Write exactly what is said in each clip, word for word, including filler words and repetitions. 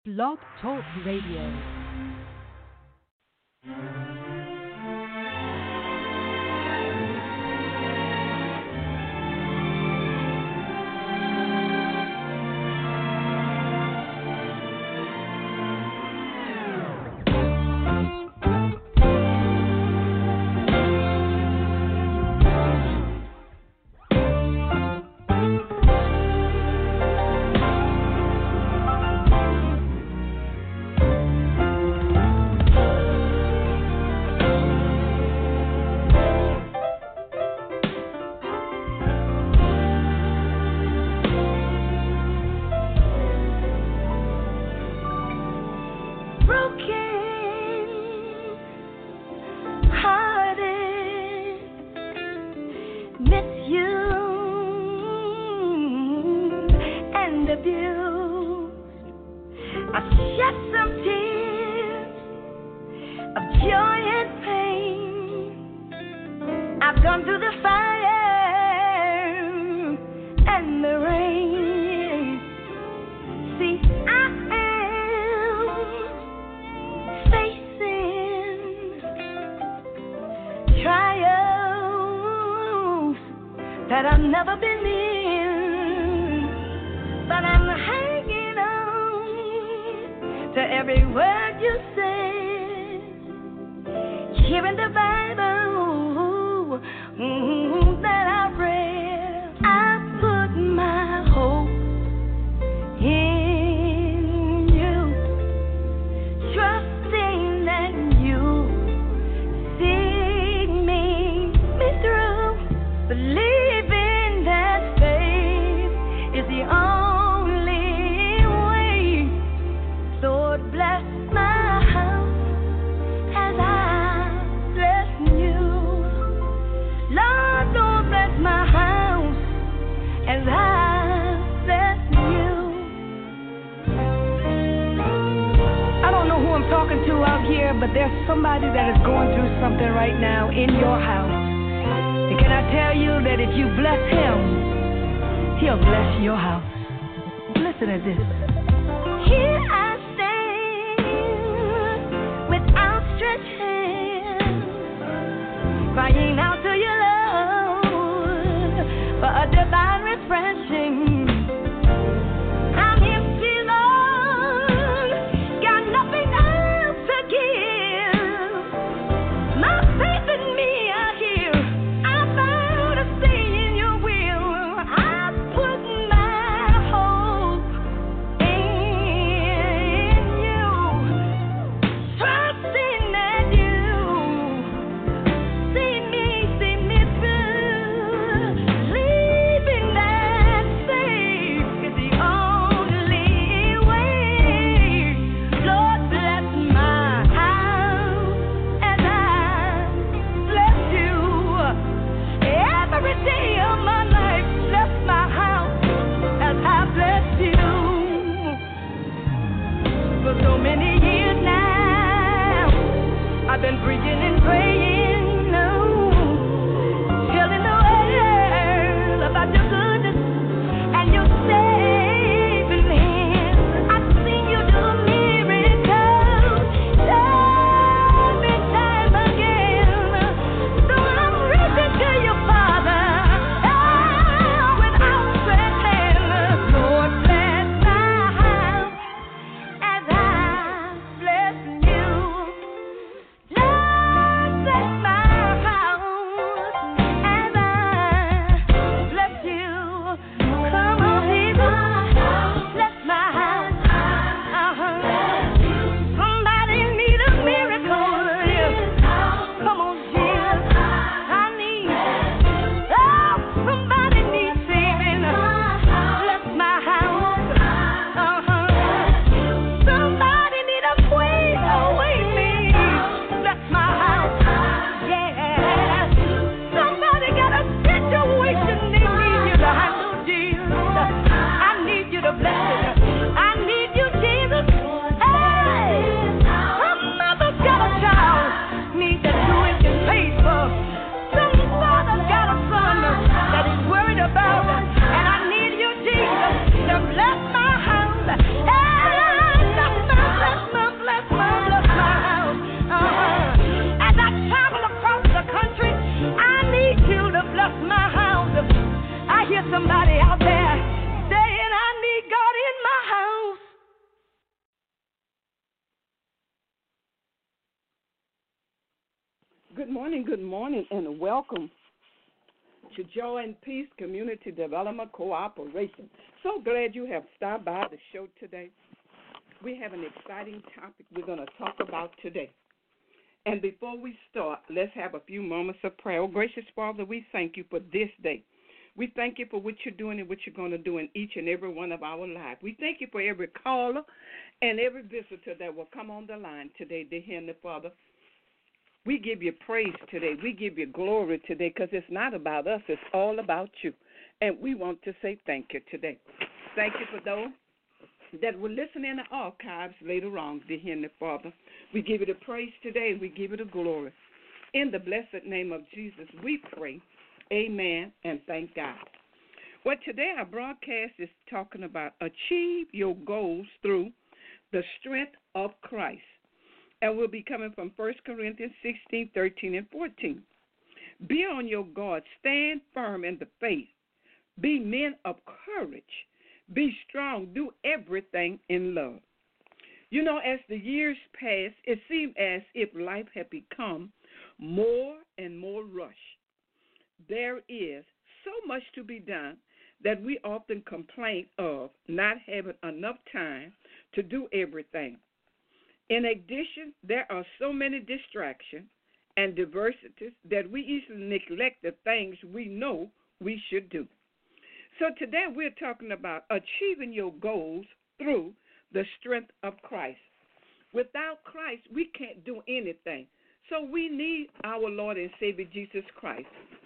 Blog Talk Radio. Love Good morning, good morning, and welcome to Joy and Peace Community Development Cooperation. So glad you have stopped by the show today. We have an exciting topic we're going to talk about today. And before we start, let's have a few moments of prayer. Oh, gracious Father, we thank you for this day. We thank you for what you're doing and what you're going to do in each and every one of our lives. We thank you for every caller and every visitor that will come on the line today, dear Heavenly Father. We give you praise today. We give you glory today because it's not about us. It's all about you. And we want to say thank you today. Thank you for those that will listen in the archives later on, dear Heavenly Father. We give you the praise today and we give you the glory. In the blessed name of Jesus, we pray. Amen and thank God. Well, today our broadcast is talking about achieve your goals through the strength of Christ. And we'll be coming from First Corinthians sixteen, thirteen, and fourteen. Be on your guard. Stand firm in the faith. Be men of courage. Be strong. Do everything in love. You know, as the years pass, it seemed as if life had become more and more rushed. There is so much to be done that we often complain of not having enough time to do everything. In addition, there are so many distractions and diversities that we easily neglect the things we know we should do. So today we're talking about achieving your goals through the strength of Christ. Without Christ, we can't do anything. So we need our Lord and Savior Jesus Christ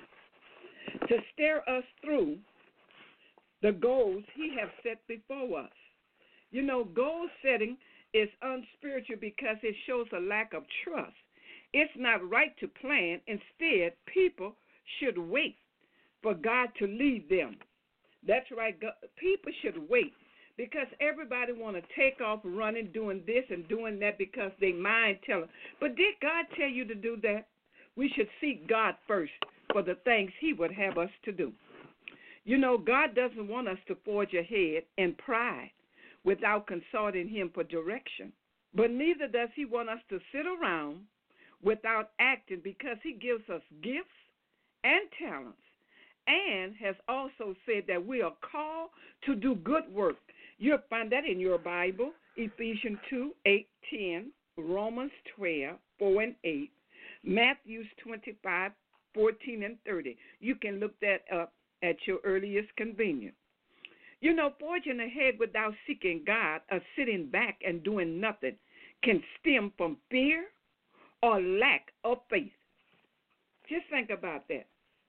to steer us through the goals he has set before us. You know, goal setting is unspiritual because it shows a lack of trust. It's not right to plan. Instead, people should wait for God to lead them. That's right. People should wait because everybody want to take off running, doing this and doing that because they mind tell them. But did God tell you to do that? We should seek God first for the things he would have us to do. You know, God doesn't want us to forge ahead in pride without consulting him for direction. But neither does he want us to sit around without acting because he gives us gifts and talents and has also said that we are called to do good work. You'll find that in your Bible, Ephesians two, eight, ten, Romans twelve, four and eight, Matthew twenty-five, fourteen and thirty. You can look that up at your earliest convenience. You know, forging ahead without seeking God or sitting back and doing nothing can stem from fear or lack of faith. Just think about that.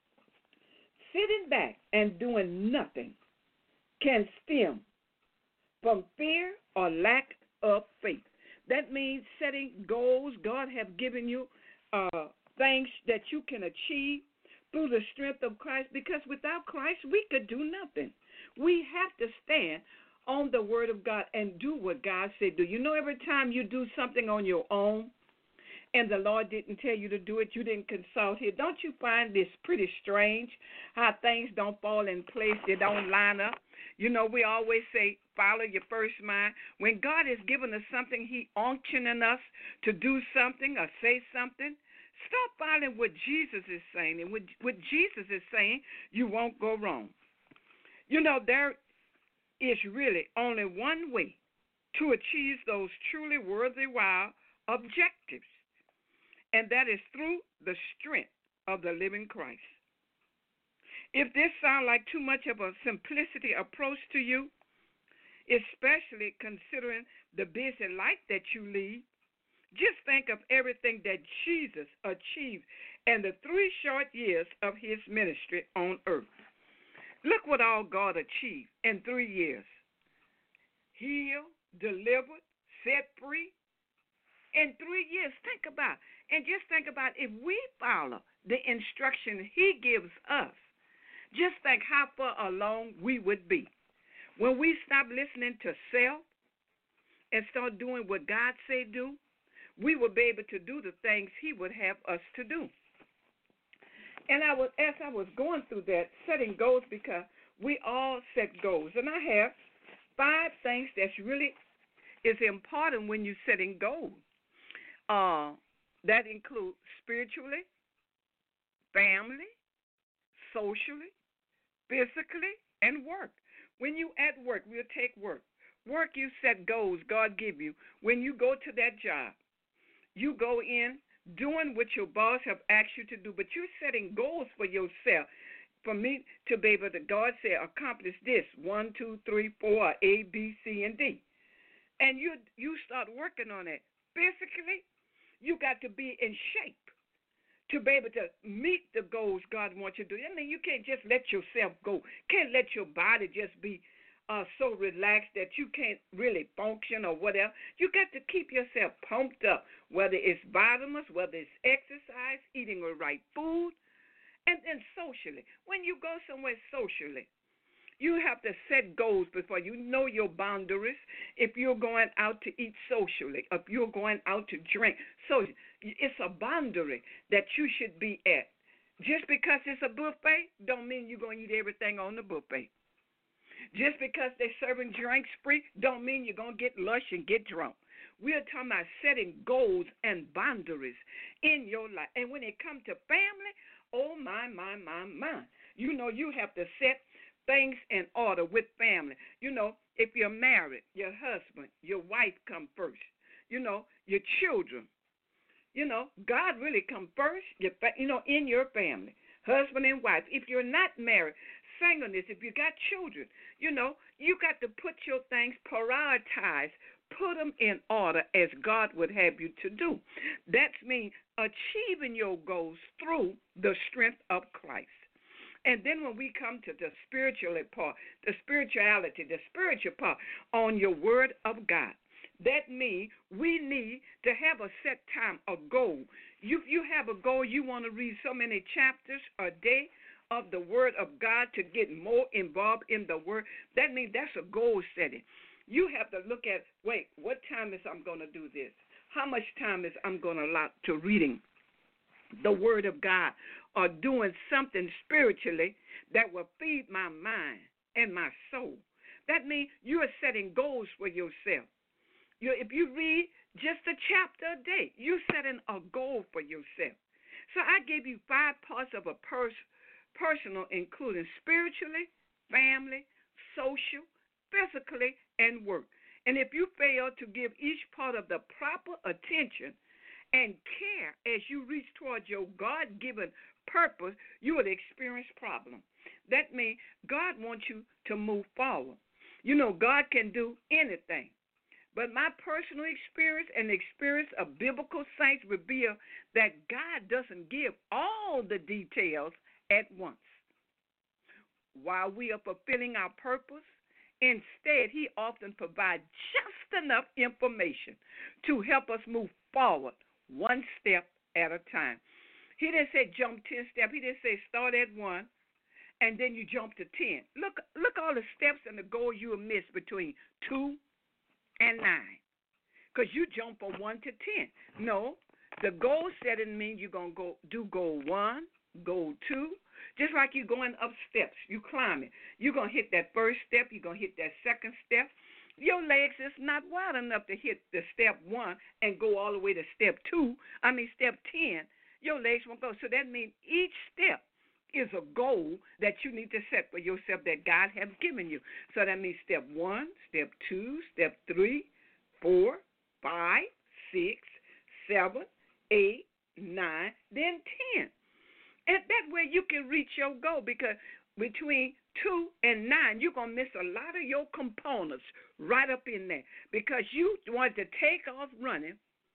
Sitting back and doing nothing can stem from fear or lack of faith. That means setting goals God have given you, uh, things that you can achieve through the strength of Christ, because without Christ we could do nothing. We have to stand on the word of God and do what God said do. You know, every time you do something on your own and the Lord didn't tell you to do it, you didn't consult him, don't you find this pretty strange how things don't fall in place, they don't line up? You know, we always say, follow your first mind. When God has given us something, he unctioning us to do something or say something, stop following what Jesus is saying. And what, what Jesus is saying, you won't go wrong. You know, there is really only one way to achieve those truly worthwhile objectives, and that is through the strength of the living Christ. If this sounds like too much of a simplicity approach to you, especially considering the busy life that you lead, just think of everything that Jesus achieved in the three short years of his ministry on earth. Look what all God achieved in three years. Healed, delivered, set free. In three years, think about, and just think about if we follow the instruction he gives us, just think how far along we would be. When we stop listening to self and start doing what God said do, we will be able to do the things he would have us to do. And I was, as I was going through that, setting goals, because we all set goals. And I have five things that's really is important when you're setting goals. Uh, that include spiritually, family, socially, physically, and work. When you at work, we'll take work. Work, you set goals God give you. When you go to that job, you go in doing what your boss have asked you to do, but you're setting goals for yourself. For me to be able to, God said, accomplish this, one, two, three, four, A, B, C, and D. And you you start working on it. Physically, you got to be in shape to be able to meet the goals God wants you to do. I mean, you can't just let yourself go. Can't let your body just be uh, so relaxed that you can't really function or whatever. You got to keep yourself pumped up, whether it's vitamins, whether it's exercise, eating the right food, and then socially. When you go somewhere socially, you have to set goals before you know your boundaries. If you're going out to eat socially, if you're going out to drink, so it's a boundary that you should be at. Just because it's a buffet, don't mean you're going to eat everything on the buffet. Just because they're serving drinks free, don't mean you're going to get lush and get drunk. We're talking about setting goals and boundaries in your life. And when it comes to family, oh my, my, my, my. You know, you have to set things in order with family. You know, if you're married, your husband, your wife come first. You know, your children. You know, God really come first, your, you know, in your family, husband and wife. If you're not married, singleness, if you got children, you know, you got to put your things, prioritize, put them in order as God would have you to do. That means achieving your goals through the strength of Christ. And then when we come to the spiritual part, the spirituality, the spiritual part on your word of God, that means we need to have a set time, a goal. You, you have a goal, you want to read so many chapters a day of the word of God to get more involved in the word. That means that's a goal setting. You have to look at, wait, what time is I'm going to do this? How much time is I'm going to allow to reading the word of God or doing something spiritually that will feed my mind and my soul? That means you are setting goals for yourself. You, if you read just a chapter a day, you're setting a goal for yourself. So I gave you five parts of a pers- personal, including spiritually, family, social, physically, and work. And if you fail to give each part of the proper attention and care as you reach towards your God-given purpose, you will experience problems. That means God wants you to move forward. You know, God can do anything. But my personal experience and the experience of biblical saints reveal that God doesn't give all the details at once. While we are fulfilling our purpose, instead, he often provides just enough information to help us move forward one step at a time. He didn't say jump ten steps. He didn't say start at one and then you jump to ten. Look, look all the steps and the goal you will miss between two and nine, because you jump from one to ten. No, the goal setting means you're going to go do goal one, goal two. Just like you're going up steps, you climbing. You're going to hit that first step. You're going to hit that second step. Your legs is not wide enough to hit the step one and go all the way to step two. I mean, step ten. Your legs won't go. So that means each step is a goal that you need to set for yourself that God has given you. So that means step one, step two, step three, four, five, six, seven, eight, nine, then ten. And that way you can reach your goal, because between two and nine, you're going to miss a lot of your components right up in there, because you want to take off running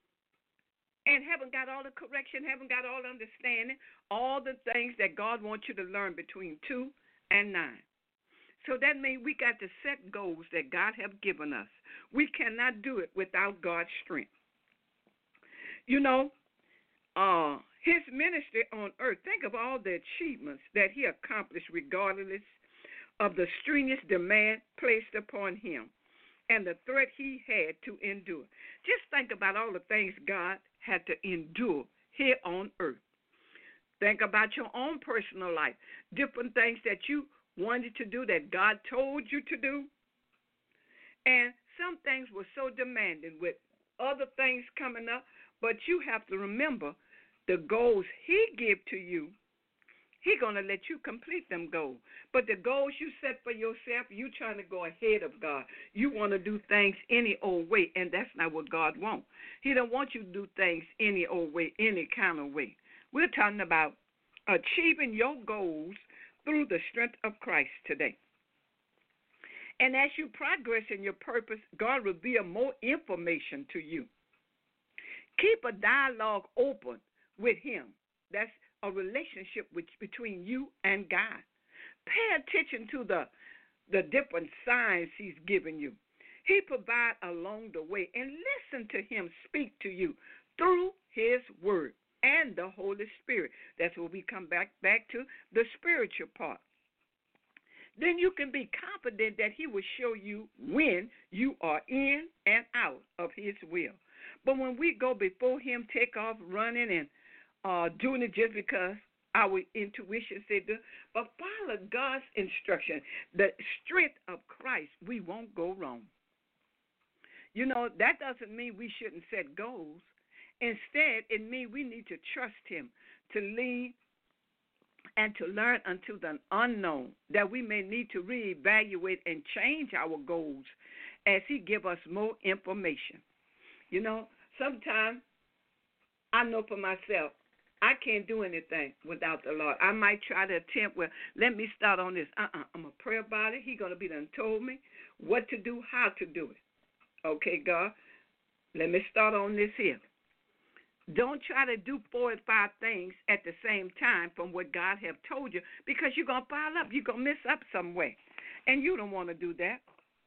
and haven't got all the correction, haven't got all the understanding, all the things that God wants you to learn between two and nine. So that means we got to set goals that God has given us. We cannot do it without God's strength. You know, uh, his ministry on earth, think of all the achievements that he accomplished regardless of the strenuous demand placed upon him and the threat he had to endure. Just think about all the things God had to endure here on earth. Think about your own personal life, different things that you wanted to do that God told you to do. And some things were so demanding with other things coming up, but you have to remember the goals he gave to you He's going to let you complete them goals. But the goals you set for yourself, you trying to go ahead of God. You want to do things any old way, and that's not what God wants. He don't want you to do things any old way, any kind of way. We're talking about achieving your goals through the strength of Christ today. And as you progress in your purpose, God will reveal more information to you. Keep a dialogue open with him. That's a relationship with, between you and God. Pay attention to the, the different signs he's given you. He provides along the way, and listen to him speak to you through his word and the Holy Spirit. That's where we come back, back to the spiritual part. Then you can be confident that he will show you when you are in and out of his will. But when we go before him, take off running and uh, doing it just because our intuition said that, but follow God's instruction, the strength of Christ, we won't go wrong. You know, that doesn't mean we shouldn't set goals. Instead, it means we need to trust him to lead and to learn unto the unknown, that we may need to reevaluate and change our goals as he give us more information. You know, sometimes I know for myself, I can't do anything without the Lord. I might try to attempt, well, let me start on this. Uh-uh, I'm going to pray about it. He's going to be done told me what to do, how to do it. Okay, God, let me start on this here. Don't try to do four and five things at the same time from what God have told you, because you're going to pile up. You're going to miss up somewhere, and you don't want to do that.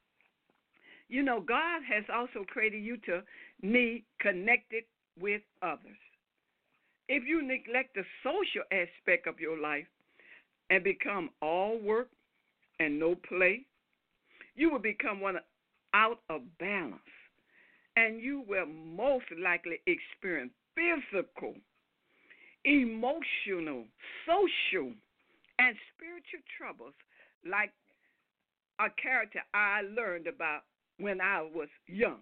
You know, God has also created you to be connected with others. If you neglect the social aspect of your life and become all work and no play, you will become one out of balance, and you will most likely experience physical, emotional, social, and spiritual troubles like a character I learned about when I was young.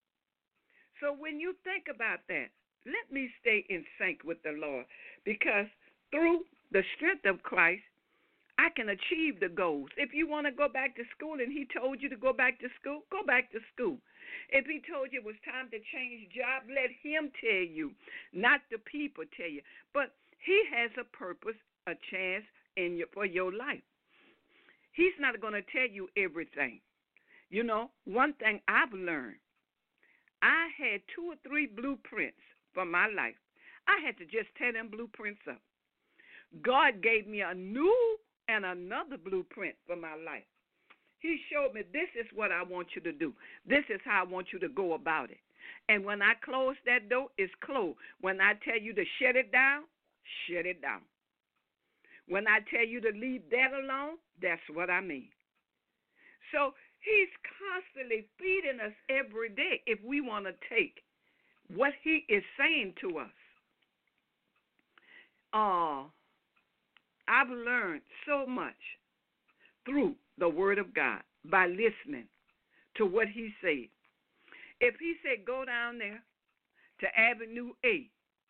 So when you think about that, let me stay in sync with the Lord, because through the strength of Christ, I can achieve the goals. If you want to go back to school and he told you to go back to school, go back to school. If he told you it was time to change job, let him tell you, not the people tell you. But he has a purpose, a chance in your, for your life. He's not going to tell you everything. You know, one thing I've learned, I had two or three blueprints for my life. I had to just tear them blueprints up. God gave me a new and another blueprint for my life. He showed me, this is what I want you to do. This is how I want you to go about it. And when I close that door, it's closed. When I tell you to shut it down, shut it down. When I tell you to leave that alone, that's what I mean. So he's constantly feeding us every day if we want to take what he is saying to us. Uh, I've learned so much through the word of God by listening to what he said. If he said go down there to Avenue A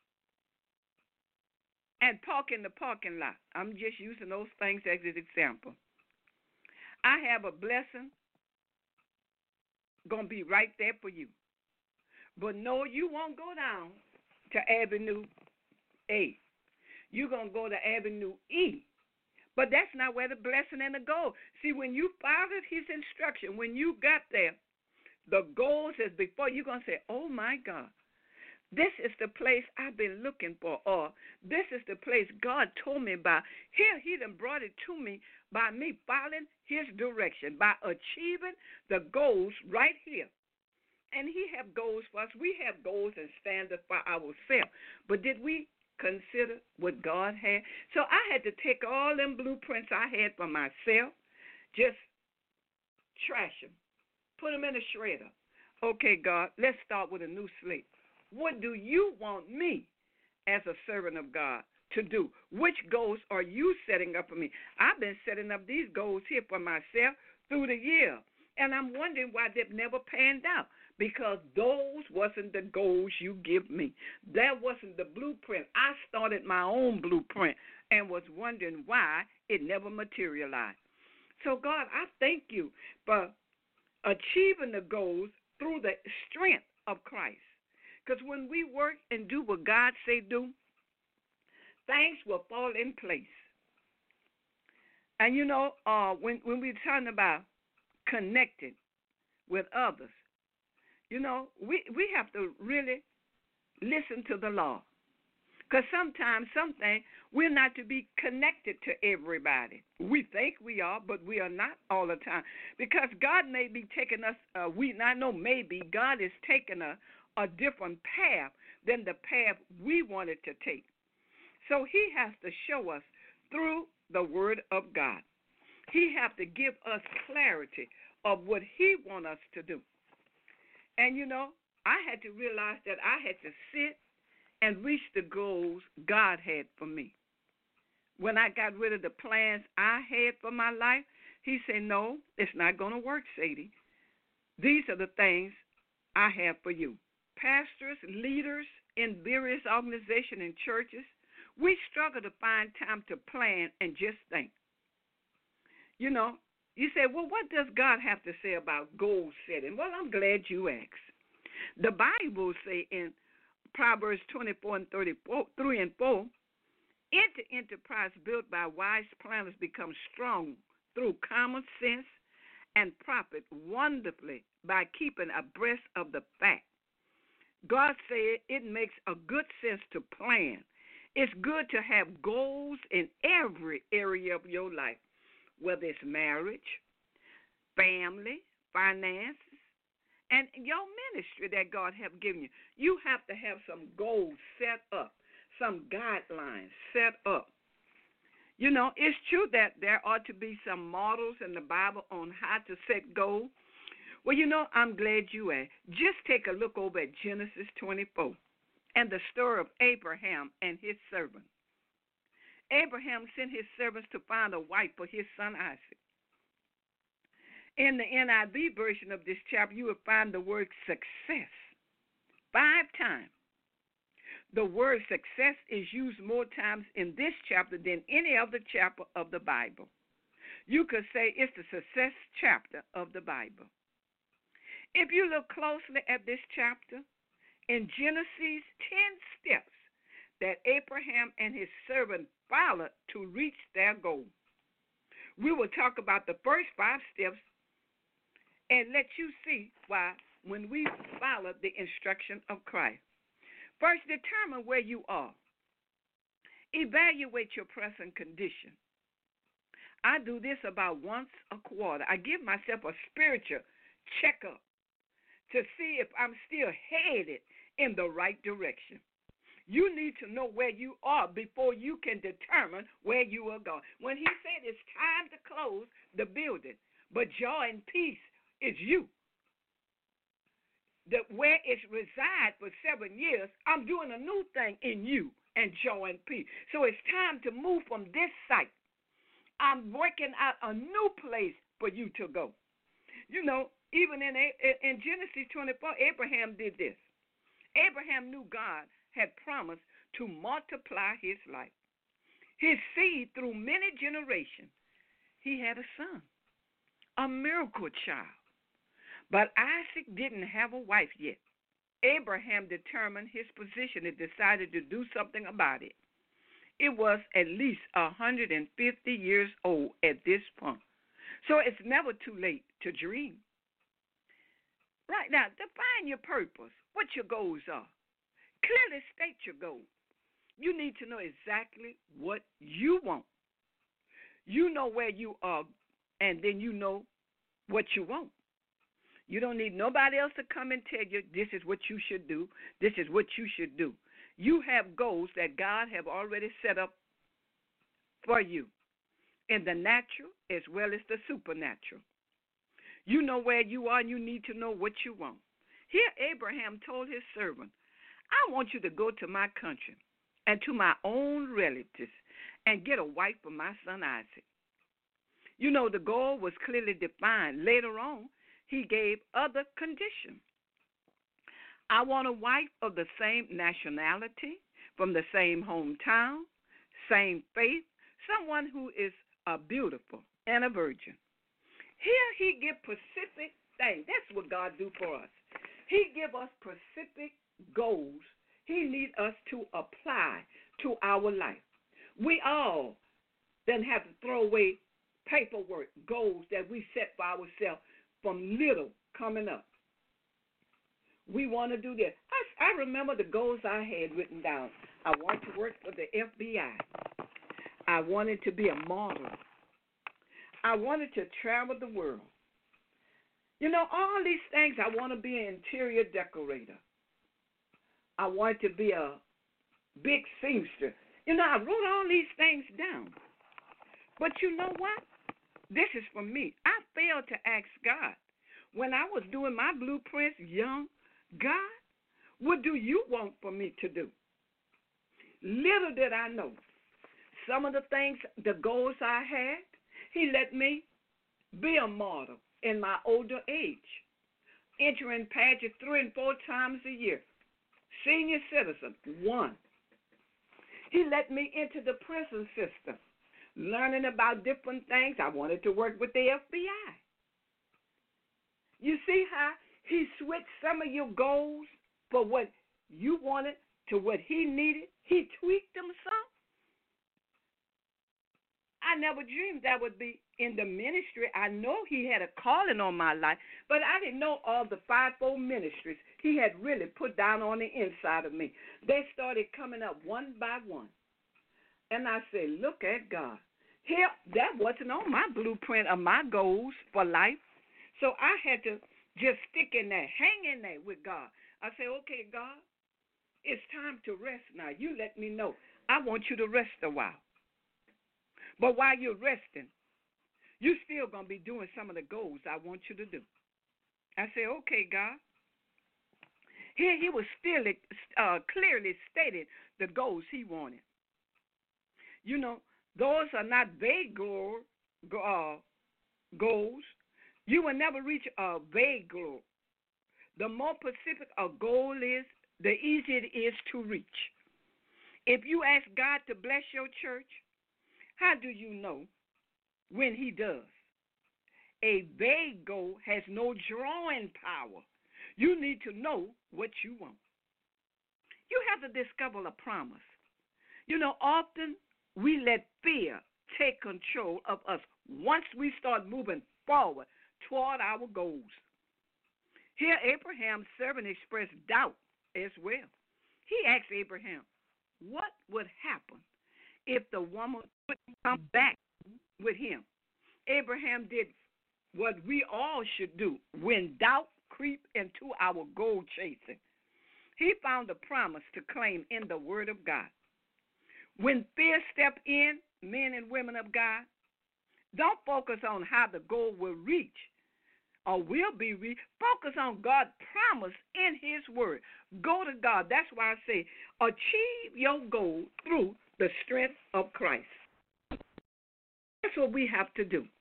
and park in the parking lot, I'm just using those things as an example. I have a blessing going to be right there for you. But no, you won't go down to Avenue A. You're going to go to Avenue E. But that's not where the blessing and the goal. See, when you followed his instruction, when you got there, the goals is before, you're going to say, oh, my God, this is the place I've been looking for, or this is the place God told me about. Here, he done brought it to me by me following his direction, by achieving the goals right here. And he have goals for us. We have goals and standards for ourselves. But did we consider what God had? So I had to take all them blueprints I had for myself, just trash them, put them in a shredder. Okay, God, let's start with a new slate. What do you want me as a servant of God to do? Which goals are you setting up for me? I've been setting up these goals here for myself through the year, and I'm wondering why they've never panned out, because those wasn't the goals you give me. That wasn't the blueprint. I started my own blueprint and was wondering why it never materialized. So, God, I thank you for achieving the goals through the strength of Christ. Because when we work and do what God say do, things will fall in place. And, you know, uh, when, when we're talking about connected with others, you know, we, we have to really listen to the Lord. Because sometimes, something, we're not to be connected to everybody. We think we are, but we are not all the time. Because God may be taking us, uh, we I know maybe God is taking a, a different path than the path we wanted to take. So he has to show us through the word of God. He has to give us clarity of what he wants us to do. And, you know, I had to realize that I had to sit and reach the goals God had for me. When I got rid of the plans I had for my life, he said, no, it's not going to work, Sadie. These are the things I have for you. Pastors, leaders in various organizations and churches, we struggle to find time to plan and just think. You know, you say, well, what does God have to say about goal setting? Well, I'm glad you asked. The Bible say in Proverbs twenty-four and thirty-four, three and four, enter enterprise built by wise planners becomes strong through common sense and profit wonderfully by keeping abreast of the fact. God said it makes a good sense to plan. It's good to have goals in every area of your life, whether it's marriage, family, finances, and your ministry that God have given you. You have to have some goals set up, some guidelines set up. You know, it's true that there ought to be some models in the Bible on how to set goals. Well, you know, I'm glad you asked. Just take a look over at Genesis twenty-four and the story of Abraham and his servant. Abraham sent his servants to find a wife for his son Isaac. In the N I V version of this chapter, you will find the word success five times. The word success is used more times in this chapter than any other chapter of the Bible. You could say it's the success chapter of the Bible. If you look closely at this chapter, in Genesis, ten steps that Abraham and his servant followed to reach their goal. We will talk about the first five steps and let you see why when we follow the instruction of Christ. First, determine where you are. Evaluate your present condition. I do this about once a quarter. I give myself a spiritual checkup to see if I'm still headed in the right direction. You need to know where you are before you can determine where you are going. When he said it's time to close the building, but joy and peace is you. That where it's reside for seven years, I'm doing a new thing in you and joy and peace. So it's time to move from this site. I'm working out a new place for you to go. You know, even in, in Genesis twenty-four, Abraham did this. Abraham knew God had promised to multiply his life, his seed through many generations. He had a son, a miracle child. But Isaac didn't have a wife yet. Abraham determined his position and decided to do something about it. It was at least one hundred fifty years old at this point. So it's never too late to dream. Right now, define your purpose, what your goals are. Clearly state your goals. You need to know exactly what you want. You know where you are, and then you know what you want. You don't need nobody else to come and tell you this is what you should do, this is what you should do. You have goals that God have already set up for you in the natural as well as the supernatural. You know where you are, and you need to know what you want. Here Abraham told his servant, I want you to go to my country and to my own relatives and get a wife for my son Isaac. You know, the goal was clearly defined. Later on, he gave other conditions. I want a wife of the same nationality, from the same hometown, same faith, someone who is a beautiful and a virgin. Here he give specific things. That's what God do for us. He give us specific goals he need us to apply to our life. We all then have to throw away paperwork, goals that we set for ourselves from little coming up. We want to do this. I, I remember the goals I had written down. I wanted to work for the F B I. I wanted to be a model. I wanted to travel the world. You know, all these things. I want to be an interior decorator. I wanted to be a big seamster. You know, I wrote all these things down. But you know what? This is for me. I failed to ask God. When I was doing my blueprints, young, God, what do you want for me to do? Little did I know. Some of the things, the goals I had, he let me be a model in my older age, entering pageants three and four times a year. Senior citizen, one. He let me into the prison system, learning about different things. I wanted to work with the F B I. You see how he switched some of your goals for what you wanted to what he needed? He tweaked them some. I never dreamed that would be in the ministry. I know he had a calling on my life, but I didn't know all the fivefold ministries he had really put down on the inside of me. They started coming up one by one. And I said, look at God. Here, that wasn't on my blueprint of my goals for life. So I had to just stick in there, hang in there with God. I said, okay, God, it's time to rest now. You let me know. I want you to rest a while. But while you're resting, you're still going to be doing some of the goals I want you to do. I said, okay, God. Here he was still uh, clearly stating the goals he wanted. You know, those are not vague goal, uh, goals. You will never reach a vague goal. The more specific a goal is, the easier it is to reach. If you ask God to bless your church, how do you know when he does? A vague goal has no drawing power. You need to know what you want. You have to discover a promise. You know, often we let fear take control of us once we start moving forward toward our goals. Here, Abraham's servant expressed doubt as well. He asked Abraham, what would happen if the woman would come back with him? Abraham did what we all should do when doubt creeps into our goal chasing. He found a promise to claim in the Word of God. When fear steps in, men and women of God, don't focus on how the goal will reach or will be reached. Focus on God's promise in his Word. Go to God. That's why I say achieve your goal through the strength of Christ. That's what we have to do.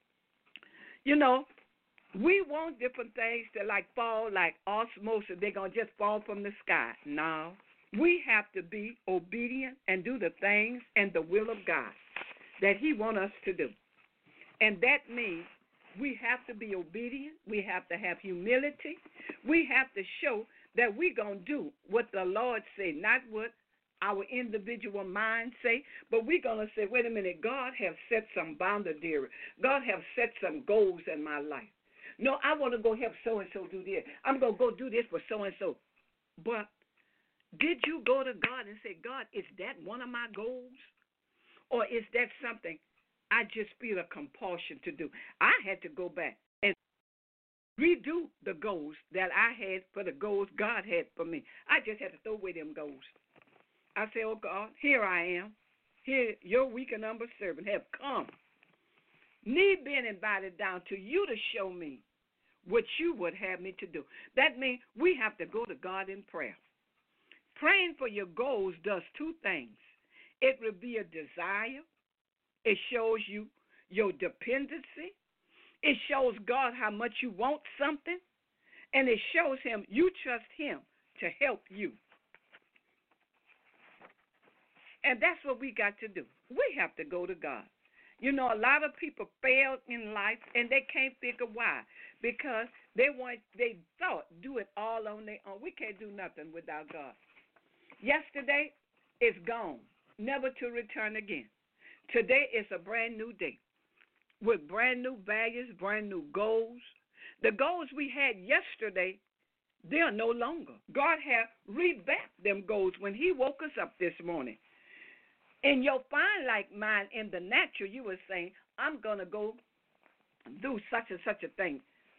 You know, we want different things to like fall like osmosis. They're going to just fall from the sky. No. We have to be obedient and do the things and the will of God that he wants us to do. And that means we have to be obedient. We have to have humility. We have to show that we're going to do what the Lord said, not what our individual minds say, but we're going to say, wait a minute, God have set some boundary. God have set some goals in my life. No, I want to go help so-and-so do this. I'm going to go do this for so-and-so. But did you go to God and say, God, is that one of my goals? Or is that something I just feel a compulsion to do? I had to go back and redo the goals that I had for the goals God had for me. I just had to throw away them goals. I said, oh, God, here I am. Here, your weak and humble servant have come. Need being invited down to you to show me what you would have me to do. That means we have to go to God in prayer. Praying for your goals does two things. It reveals desire. It shows you your dependency. It shows God how much you want something. And it shows him you trust him to help you. And that's what we got to do. We have to go to God. You know, a lot of people fail in life, and they can't figure why. Because they want, they thought, do it all on their own. We can't do nothing without God. Yesterday is gone, never to return again. Today is a brand new day with brand new values, brand new goals. The goals we had yesterday, they are no longer. God has revamped them goals when he woke us up this morning. In your fine like mind, in the natural, you were saying, I'm going to go do such and such a thing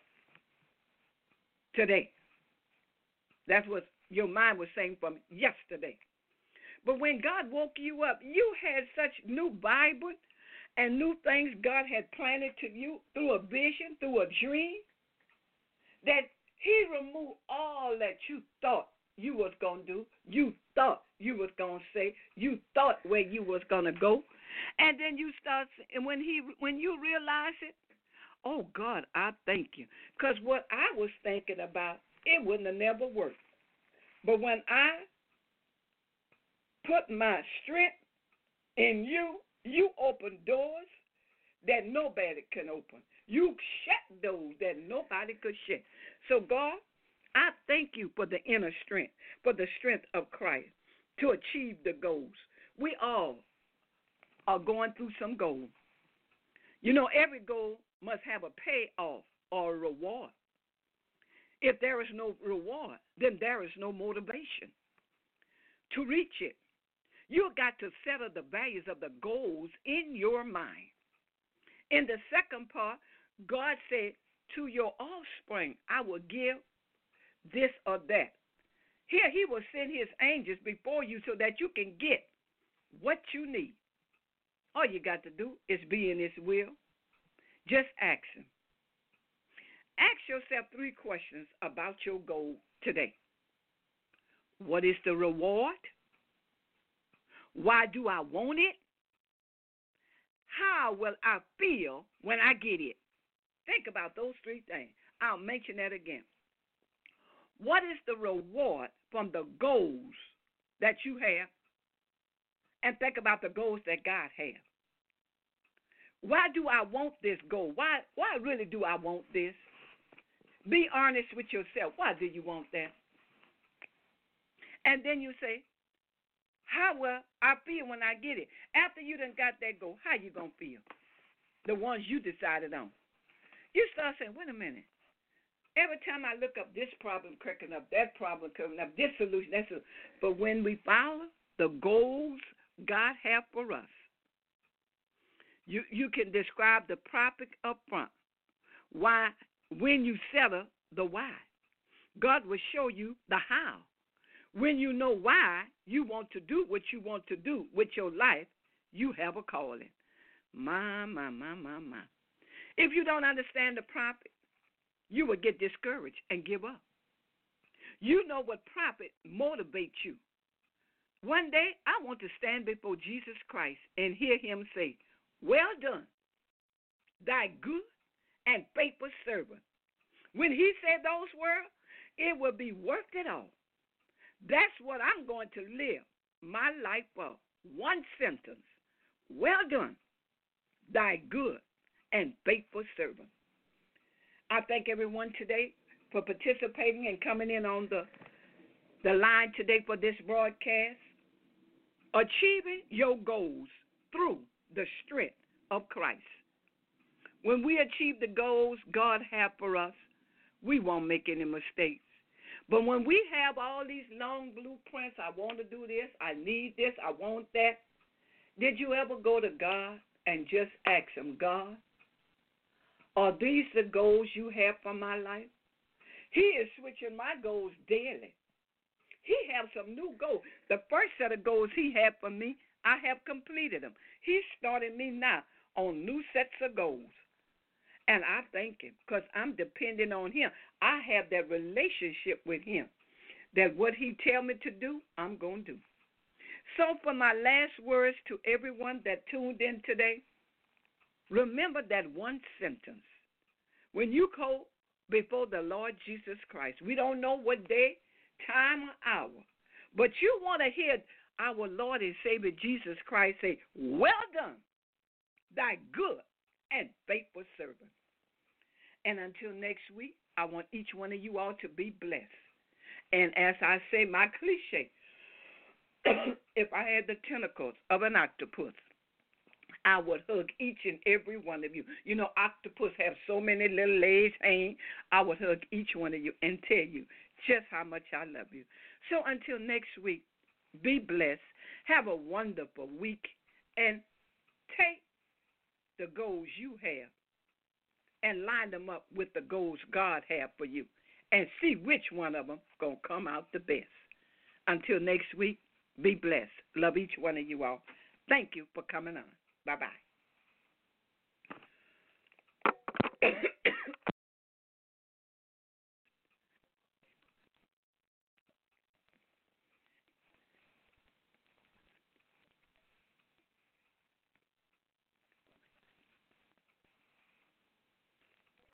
today. That's what your mind was saying from yesterday. But when God woke you up, you had such new Bible and new things God had planted to you through a vision, through a dream, that he removed all that you thought you was going to do, you thought you was going to say, you thought where you was going to go. And then you start, and when he, when you realize it, oh, God, I thank you. Because what I was thinking about, it wouldn't have never worked. But when I put my strength in you, you open doors that nobody can open. You shut doors that nobody could shut. So, God, I thank you for the inner strength, for the strength of Christ to achieve the goals. We all are going through some goals. You know, every goal must have a payoff or a reward. If there is no reward, then there is no motivation to reach it. You got to settle the values of the goals in your mind. In the second part, God said, to your offspring, I will give this or that. Here, he will send his angels before you so that you can get what you need. All you got to do is be in his will. Just ask him. Ask yourself three questions about your goal today. What is the reward? Why do I want it? How will I feel when I get it? Think about those three things. I'll mention that again. What is the reward from the goals that you have? And think about the goals that God has. Why do I want this goal? Why, why really do I want this? Be honest with yourself. Why do you want that? And then you say, how will I feel when I get it? After you done got that goal, how you going to feel? The ones you decided on. You start saying, wait a minute. Every time I look up this problem cracking up, that problem coming up, this solution, that's a, but when we follow the goals God has for us, you, you can describe the topic up front. Why, when you settle the why, God will show you the how. When you know why you want to do what you want to do with your life, you have a calling. My, my, my, my, my. If you don't understand the prophet, you will get discouraged and give up. You know what prophet motivates you. One day, I want to stand before Jesus Christ and hear him say, well done, thy good and faithful servant. When he said those words, it will be worth it all. That's what I'm going to live my life for. One sentence. Well done, thy good and faithful servant. I thank everyone today for participating and coming in on the, the line today for this broadcast. Achieving your goals through the strength of Christ. When we achieve the goals God has for us, we won't make any mistakes. But when we have all these long blueprints, I want to do this, I need this, I want that, did you ever go to God and just ask him, God, are these the goals you have for my life? He is switching my goals daily. He has some new goals. The first set of goals he had for me, I have completed them. He's starting me now on new sets of goals. And I thank him because I'm depending on him. I have that relationship with him that what he tell me to do, I'm going to do. So for my last words to everyone that tuned in today, remember that one sentence. When you go before the Lord Jesus Christ, we don't know what day time or hour. But you want to hear our Lord and Savior Jesus Christ say, well done, thy good and faithful servant. And until next week, I want each one of you all to be blessed. And as I say, my cliche, if I had the tentacles of an octopus, I would hug each and every one of you. You know, octopus have so many little legs hanging. I would hug each one of you and tell you just how much I love you. So until next week, be blessed. Have a wonderful week. And take the goals you have and line them up with the goals God has for you and see which one of them is going to come out the best. Until next week, be blessed. Love each one of you all. Thank you for coming on. Bye-bye.